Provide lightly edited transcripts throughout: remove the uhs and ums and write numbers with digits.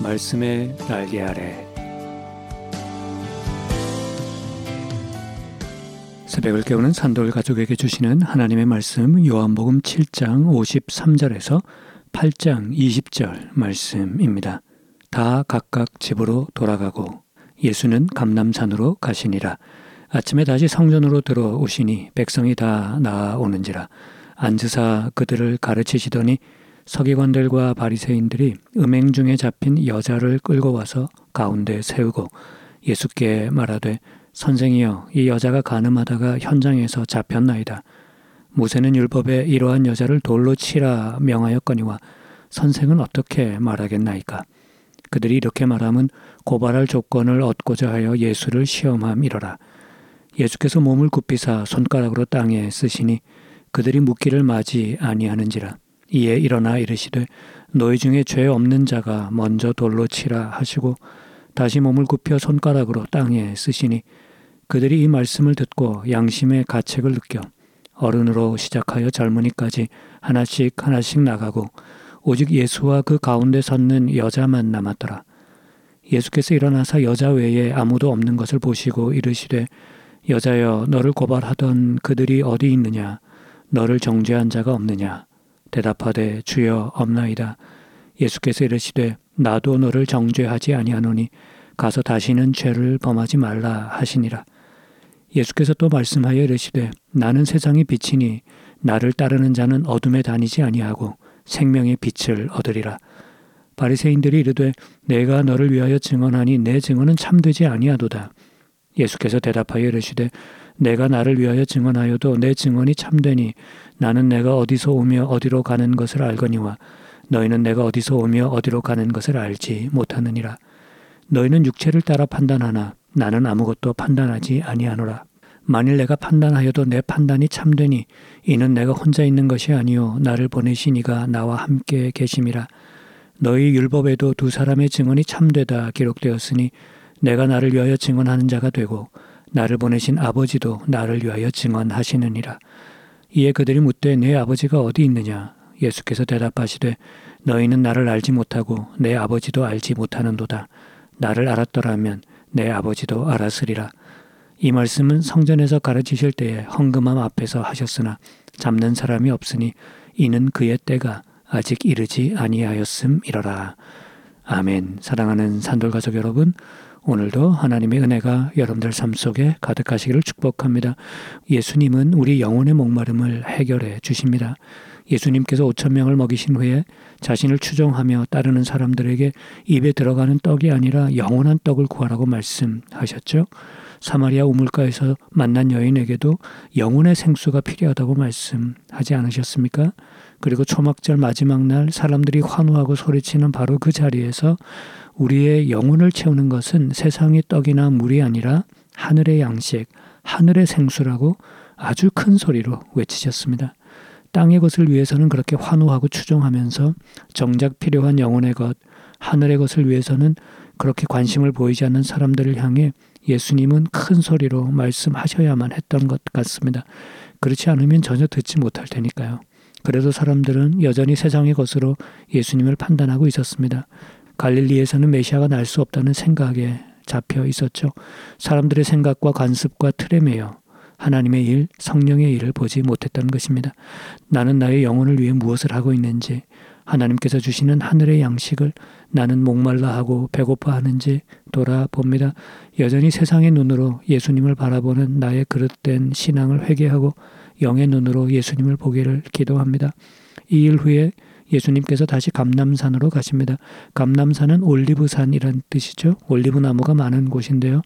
말씀의 날개 아래. 새벽을 깨우는 산돌 가족에게 주시는 하나님의 말씀, 요한복음 7장 53절에서 8장 20절 말씀입니다. 다 각각 집으로 돌아가고 예수는 감람산으로 가시니라. 아침에 다시 성전으로 들어오시니 백성이 다 나아오는지라. 앉으사 그들을 가르치시더니 서기관들과 바리새인들이 음행 중에 잡힌 여자를 끌고 와서 가운데 세우고 예수께 말하되, 선생이여, 이 여자가 간음하다가 현장에서 잡혔나이다. 모세는 율법에 이러한 여자를 돌로 치라 명하였거니와 선생은 어떻게 말하겠나이까? 그들이 이렇게 말하면 고발할 조건을 얻고자 하여 예수를 시험함이러라. 예수께서 몸을 굽히사 손가락으로 땅에 쓰시니 그들이 묻기를 마지 아니하는지라. 이에 일어나 이르시되, 너희 중에 죄 없는 자가 먼저 돌로 치라 하시고 다시 몸을 굽혀 손가락으로 땅에 쓰시니 그들이 이 말씀을 듣고 양심의 가책을 느껴 어른으로 시작하여 젊은이까지 하나씩 나가고 오직 예수와 그 가운데 섰는 여자만 남았더라. 예수께서 일어나사 여자 외에 아무도 없는 것을 보시고 이르시되, 여자여, 너를 고발하던 그들이 어디 있느냐? 너를 정죄한 자가 없느냐? 대답하되, 주여, 없나이다. 예수께서 이르시되, 나도 너를 정죄하지 아니하노니 가서 다시는 죄를 범하지 말라 하시니라. 예수께서 또 말씀하여 이르시되, 나는 세상의 빛이니 나를 따르는 자는 어둠에 다니지 아니하고 생명의 빛을 얻으리라. 바리새인들이 이르되, 내가 너를 위하여 증언하니 내 증언은 참되지 아니하도다. 예수께서 대답하여 이르시되, 내가 나를 위하여 증언하여도 내 증언이 참되니 나는 내가 어디서 오며 어디로 가는 것을 알거니와 너희는 내가 어디서 오며 어디로 가는 것을 알지 못하느니라. 너희는 육체를 따라 판단하나 나는 아무것도 판단하지 아니하노라. 만일 내가 판단하여도 내 판단이 참되니 이는 내가 혼자 있는 것이 아니요 나를 보내신 이가 나와 함께 계심이라. 너희 율법에도 두 사람의 증언이 참되다 기록되었으니 내가 나를 위하여 증언하는 자가 되고 나를 보내신 아버지도 나를 위하여 증언하시느니라. 이에 그들이 묻되, 내 아버지가 어디 있느냐? 예수께서 대답하시되, 너희는 나를 알지 못하고 내 아버지도 알지 못하는도다. 나를 알았더라면 내 아버지도 알았으리라. 이 말씀은 성전에서 가르치실 때에 헌금함 앞에서 하셨으나 잡는 사람이 없으니 이는 그의 때가 아직 이르지 아니하였음이러라. 아멘. 사랑하는 산돌 가족 여러분, 오늘도 하나님의 은혜가 여러분들 삶 속에 가득하시기를 축복합니다. 예수님은 우리 영혼의 목마름을 해결해 주십니다. 예수님께서 5,000명을 먹이신 후에 자신을 추종하며 따르는 사람들에게 입에 들어가는 떡이 아니라 영원한 떡을 구하라고 말씀하셨죠. 사마리아 우물가에서 만난 여인에게도 영혼의 생수가 필요하다고 말씀하지 않으셨습니까? 그리고 초막절 마지막 날 사람들이 환호하고 소리치는 바로 그 자리에서 우리의 영혼을 채우는 것은 세상의 떡이나 물이 아니라 하늘의 양식, 하늘의 생수라고 아주 큰 소리로 외치셨습니다. 땅의 것을 위해서는 그렇게 환호하고 추종하면서 정작 필요한 영혼의 것, 하늘의 것을 위해서는 그렇게 관심을 보이지 않는 사람들을 향해 예수님은 큰 소리로 말씀하셔야만 했던 것 같습니다. 그렇지 않으면 전혀 듣지 못할 테니까요. 그래도 사람들은 여전히 세상의 것으로 예수님을 판단하고 있었습니다. 갈릴리에서는 메시아가 날 수 없다는 생각에 잡혀 있었죠. 사람들의 생각과 관습과 틀에 매여 하나님의 일, 성령의 일을 보지 못했다는 것입니다. 나는 나의 영혼을 위해 무엇을 하고 있는지, 하나님께서 주시는 하늘의 양식을 나는 목말라 하고 배고파 하는지 돌아봅니다. 여전히 세상의 눈으로 예수님을 바라보는 나의 그릇된 신앙을 회개하고 영의 눈으로 예수님을 보기를 기도합니다. 이 일 후에 예수님께서 다시 감람산으로 가십니다. 감람산은 올리브산이란 뜻이죠. 올리브 나무가 많은 곳인데요.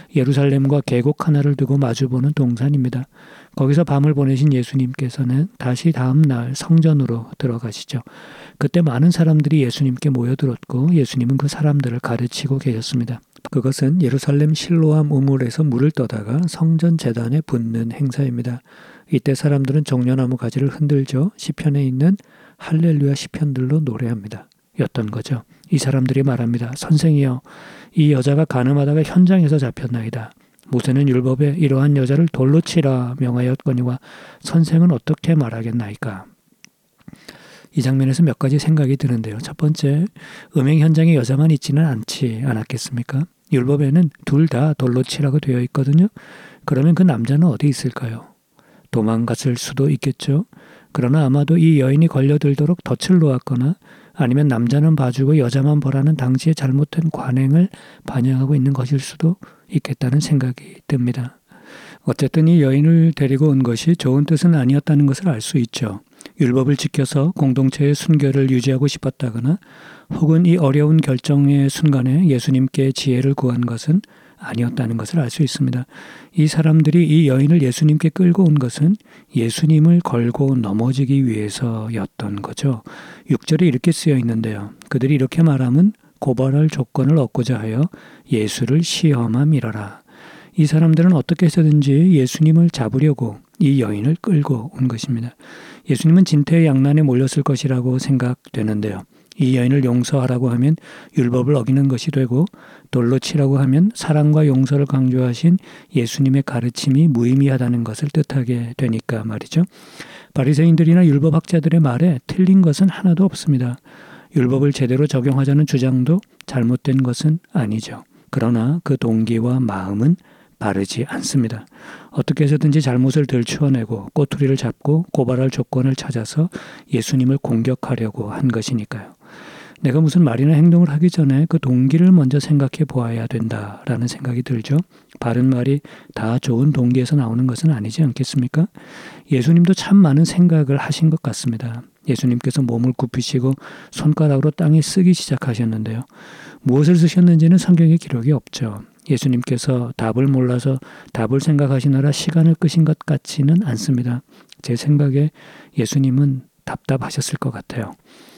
예루살렘과 계곡 하나를 두고 마주보는 동산입니다. 거기서 밤을 보내신 예수님께서는 다시 다음 날 성전으로 들어가시죠. 그때 많은 사람들이 예수님께 모여들었고 예수님은 그 사람들을 가르치고 계셨습니다. 그것은 예루살렘 실로암 우물에서 물을 떠다가 성전 제단에 붓는 행사입니다. 이때 사람들은 종려나무 가지를 흔들죠. 시편에 있는 할렐루야 시편들로 노래합니다. 였던 거죠. 이 사람들이 말합니다. 선생이여, 이 여자가 간음하다가 현장에서 잡혔나이다. 모세는 율법에 이러한 여자를 돌로 치라 명하였거니와 선생은 어떻게 말하겠나이까? 이 장면에서 몇 가지 생각이 드는데요. 첫 번째, 음행 현장에 여자만 있지는 않지 않았겠습니까? 율법에는 둘 다 돌로 치라고 되어 있거든요. 그러면 그 남자는 어디 있을까요? 도망갔을 수도 있겠죠. 그러나 아마도 이 여인이 걸려들도록 덫을 놓았거나 아니면 남자는 봐주고 여자만 보라는 당시의 잘못된 관행을 반영하고 있는 것일 수도 있겠다는 생각이 듭니다. 어쨌든 이 여인을 데리고 온 것이 좋은 뜻은 아니었다는 것을 알 수 있죠. 율법을 지켜서 공동체의 순결을 유지하고 싶었다거나 혹은 이 어려운 결정의 순간에 예수님께 지혜를 구한 것은 아니었다는 것을 알 수 있습니다. 이 사람들이 이 여인을 예수님께 끌고 온 것은 예수님을 걸고 넘어지기 위해서였던 거죠. 6절에 이렇게 쓰여 있는데요. 그들이 이렇게 말하면 고발할 조건을 얻고자 하여 예수를 시험함이러라. 이 사람들은 어떻게 해서든지 예수님을 잡으려고 이 여인을 끌고 온 것입니다. 예수님은 진퇴양난에 몰렸을 것이라고 생각되는데요. 이 여인을 용서하라고 하면 율법을 어기는 것이 되고 돌로 치라고 하면 사랑과 용서를 강조하신 예수님의 가르침이 무의미하다는 것을 뜻하게 되니까 말이죠. 바리새인들이나 율법학자들의 말에 틀린 것은 하나도 없습니다. 율법을 제대로 적용하자는 주장도 잘못된 것은 아니죠. 그러나 그 동기와 마음은 바르지 않습니다. 어떻게 해서든지 잘못을 들추어내고 꼬투리를 잡고 고발할 조건을 찾아서 예수님을 공격하려고 한 것이니까요. 내가 무슨 말이나 행동을 하기 전에 그 동기를 먼저 생각해 보아야 된다라는 생각이 들죠. 바른 말이 다 좋은 동기에서 나오는 것은 아니지 않겠습니까? 예수님도 참 많은 생각을 하신 것 같습니다. 예수님께서 몸을 굽히시고 손가락으로 땅에 쓰기 시작하셨는데요. 무엇을 쓰셨는지는 성경에 기록이 없죠. 예수님께서 답을 몰라서 답을 생각하시느라 시간을 끄신 것 같지는 않습니다. 제 생각에 예수님은 답답하셨을 것 같아요.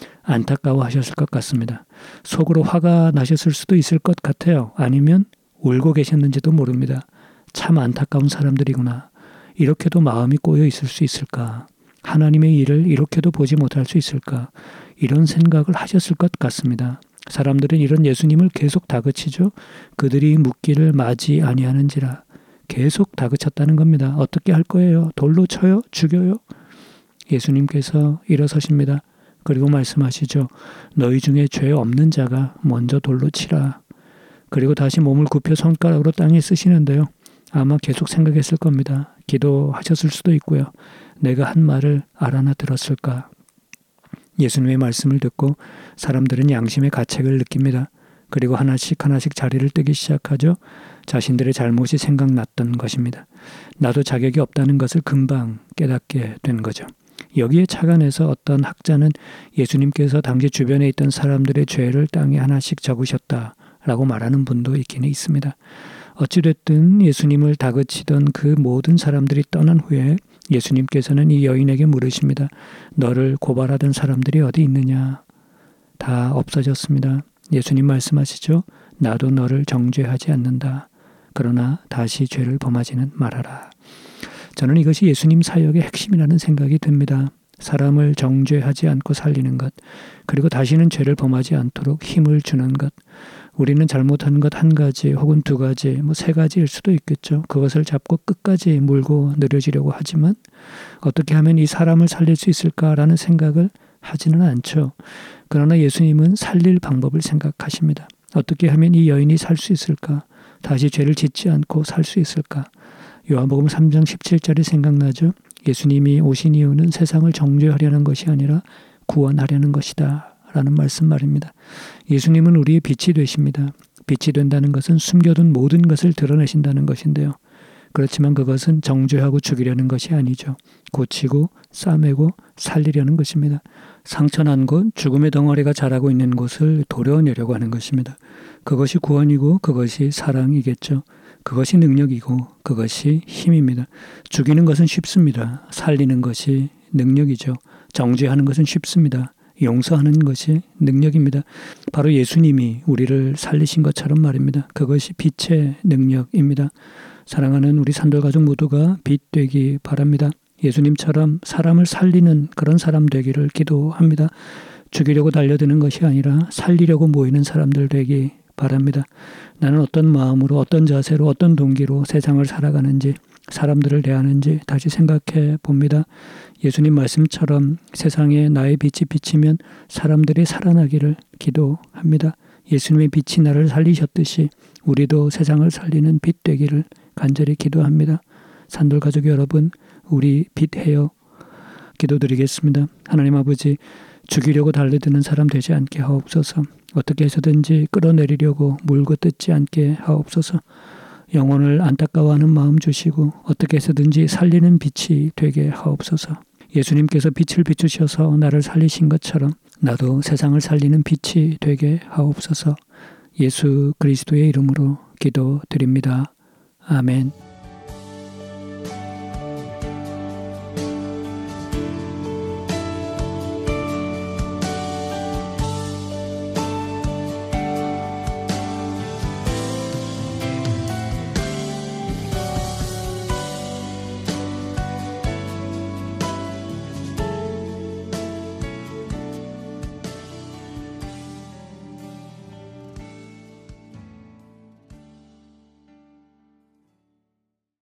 안타까워하셨을 것 같습니다. 속으로 화가 나셨을 수도 있을 것 같아요. 아니면 울고 계셨는지도 모릅니다. 참 안타까운 사람들이구나. 이렇게도 마음이 꼬여 있을 수 있을까? 하나님의 일을 이렇게도 보지 못할 수 있을까? 이런 생각을 하셨을 것 같습니다. 사람들은 이런 예수님을 계속 다그치죠. 그들이 묻기를 마지 아니하는지라. 계속 다그쳤다는 겁니다. 어떻게 할 거예요? 돌로 쳐요? 죽여요? 예수님께서 일어서십니다. 그리고 말씀하시죠. 너희 중에 죄 없는 자가 먼저 돌로 치라. 그리고 다시 몸을 굽혀 손가락으로 땅에 쓰시는데요. 아마 계속 생각했을 겁니다. 기도하셨을 수도 있고요. 내가 한 말을 알아나 들었을까? 예수님의 말씀을 듣고 사람들은 양심의 가책을 느낍니다. 그리고 하나씩 하나씩 자리를 뜨기 시작하죠. 자신들의 잘못이 생각났던 것입니다. 나도 자격이 없다는 것을 금방 깨닫게 된 거죠. 여기에 착안해서 어떤 학자는 예수님께서 당시 주변에 있던 사람들의 죄를 땅에 하나씩 적으셨다라고 말하는 분도 있기는 있습니다. 어찌됐든 예수님을 다그치던 그 모든 사람들이 떠난 후에 예수님께서는 이 여인에게 물으십니다. 너를 고발하던 사람들이 어디 있느냐? 다 없어졌습니다. 예수님 말씀하시죠. 나도 너를 정죄하지 않는다. 그러나 다시 죄를 범하지는 말아라. 저는 이것이 예수님 사역의 핵심이라는 생각이 듭니다. 사람을 정죄하지 않고 살리는 것, 그리고 다시는 죄를 범하지 않도록 힘을 주는 것. 우리는 잘못한 것 한 가지 혹은 두 가지, 세 가지일 수도 있겠죠. 그것을 잡고 끝까지 물고 느려지려고 하지만 어떻게 하면 이 사람을 살릴 수 있을까라는 생각을 하지는 않죠. 그러나 예수님은 살릴 방법을 생각하십니다. 어떻게 하면 이 여인이 살 수 있을까? 다시 죄를 짓지 않고 살 수 있을까? 요한복음 3장 17절이 생각나죠. 예수님이 오신 이유는 세상을 정죄하려는 것이 아니라 구원하려는 것이다 라는 말씀 말입니다. 예수님은 우리의 빛이 되십니다. 빛이 된다는 것은 숨겨둔 모든 것을 드러내신다는 것인데요. 그렇지만 그것은 정죄하고 죽이려는 것이 아니죠. 고치고 싸매고 살리려는 것입니다. 상처난 곳, 죽음의 덩어리가 자라고 있는 곳을 도려내려고 하는 것입니다. 그것이 구원이고 그것이 사랑이겠죠. 그것이 능력이고 그것이 힘입니다. 죽이는 것은 쉽습니다. 살리는 것이 능력이죠. 정죄하는 것은 쉽습니다. 용서하는 것이 능력입니다. 바로 예수님이 우리를 살리신 것처럼 말입니다. 그것이 빛의 능력입니다. 사랑하는 우리 산돌가족 모두가 빛 되기 바랍니다. 예수님처럼 사람을 살리는 그런 사람 되기를 기도합니다. 죽이려고 달려드는 것이 아니라 살리려고 모이는 사람들 되기 바랍니다. 나는 어떤 마음으로, 어떤 자세로, 어떤 동기로 세상을 살아가는지 사람들을 대하는지 다시 생각해 봅니다. 예수님 말씀처럼 세상에 나의 빛이 비치면 사람들이 살아나기를 기도합니다. 예수님의 빛이 나를 살리셨듯이 우리도 세상을 살리는 빛 되기를 간절히 기도합니다. 산돌 가족 여러분, 우리 빛해요. 기도드리겠습니다. 하나님 아버지, 죽이려고 달려드는 사람 되지 않게 하옵소서. 어떻게 해서든지 끌어내리려고 물고 뜯지 않게 하옵소서. 영혼을 안타까워하는 마음 주시고 어떻게 해서든지 살리는 빛이 되게 하옵소서. 예수님께서 빛을 비추셔서 나를 살리신 것처럼 나도 세상을 살리는 빛이 되게 하옵소서. 예수 그리스도의 이름으로 기도드립니다. 아멘.